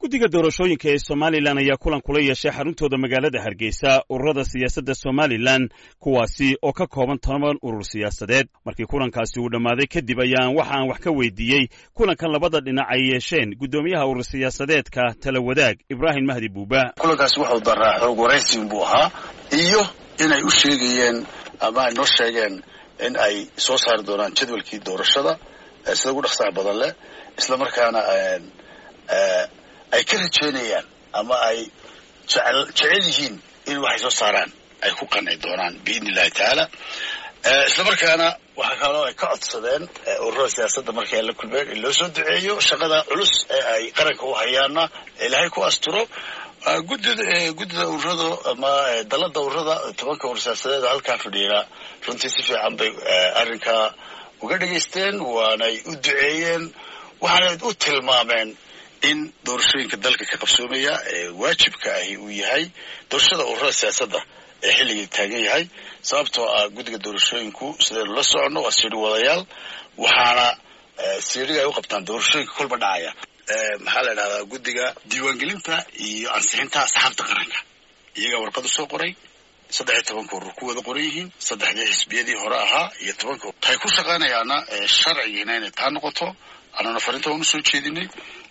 guddiga doorashooyinka ee Somaliland ayaa kulan kula yeeshay xaruntooda magaalada Hargeysa ururada siyaasadda Somaliland kuwaasi oo ka kooban 10 urur siyaasadeed markii kulankaasi uu dhamaaday kadib ayaan waxaan wax ka weydiiyey kulankan labada dhinac ay yeesheen gudoomiyaha urur siyaasadeedka Tala Wadaag Ibrahim Mahdi Buuba. kulankaasi wuxuu daraa xoog waraysiin buu ahaa iyo inay u sheegayeen ama noo sheegeen in ay soo saari doonaan jadwalkii doorashada sida ugu dhaqsaha badan leh isla markaana ay ka rajeynayaan ama ay jecel yihiin in waxay soo saaraan ay ku qanci doonaan biidnillahi tacaala isla markaana waxa kaloo ay ka codsadeen ururada siyaasadda markay la kulmeen in loo soo duceeyo shaqada culus ee ay qaranka u hayaana ilaahay ku asturo guddida ururada ama dalada ururada 10 urur siyaasadeed halkaa fadhiya runtii si fiican bay arrinka uga dhageysteen waanay u duceeyeen waxaanay u tilmaameen in doorashooyinka dalka ka qabsoomaya waajibka ahi uu yahay doorashada ururada siyaasadda ee xilliga taagan yahay sababtoo ah guddiga doorashooyinku sidaynu la socono waa siri wadayaal waxaana siriga ay u qabtaan doorashooyinka kolba dhacaya maxaa la yidhahdaa guddiga diiwaangelinta iyo ansixinta asxaabta qaranka iyagaa warqad u soo qoray 13 urur ku wada qoran yihiin 3 xisbiyadii hore ahaa iyo 10 waxay ku shaqaynayaana sharcigiina inay taa noqoto anana farinta waan u soo jeedinay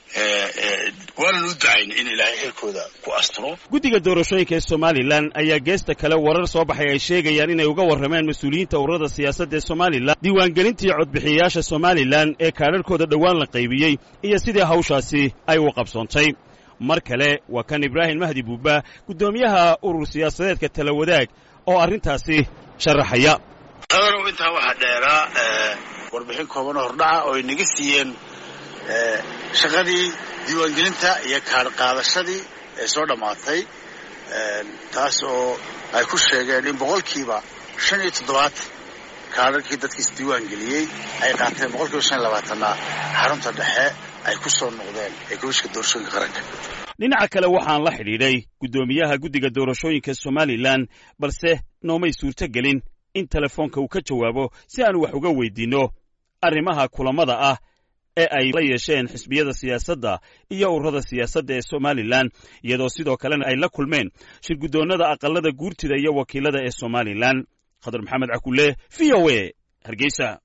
waana u ducayn in ilaahay xilkooda ku asturo. guddiga doorashooyinka ee Somaliland ayaa geesta kale warar soo baxay ay sheegayaan inay uga warrameen mas'uuliyiinta ururada siyaasadda ee Somaliland diiwaangelintii codbixiyayaasha Somaliland ee kaadhadhkooda dhawaan la qaybiyey iyo sidii hawshaasi ay u qabsoontay. mar kale waa kan Ibrahim Mahdi Buuba gudoomiyaha urur siyaasadeedka Tala Wadaag oo arrintaasi sharaxaya. qadar inta waxa dheeraa warbixin kooban oo hordhaca oo inaga siiyeen shaqadii diiwaangelinta iyo kaadh qaadashadii ee soo dhamaatay taas oo ay ku sheegeen in boqolkiiba 57 kaadhkii dadkii diiwaangeliyay ay qaateen boqolkiiba 25 xarunta dhexe ay ku soo noqdeen ee komishanka doorashooyinka qaranka. dhinaca kale waxaan la xidhiidhay gudoomiyaha guddiga doorashooyinka Somaliland balse noomay suurtagelin in telefoonka uu ka jawaabo si aan wax uga weydiino arrimaha kulamada ah ee ay la yeesheen xisbiyada siyaasadda iyo ururada siyaasadda ee Somaliland iyadoo sidoo kalena ay la kulmeen shirgudoonnada aqalada guurtida iyo wakiilada ee Somaliland. Khadar Maxamed Cakulle VOA Hargeysa.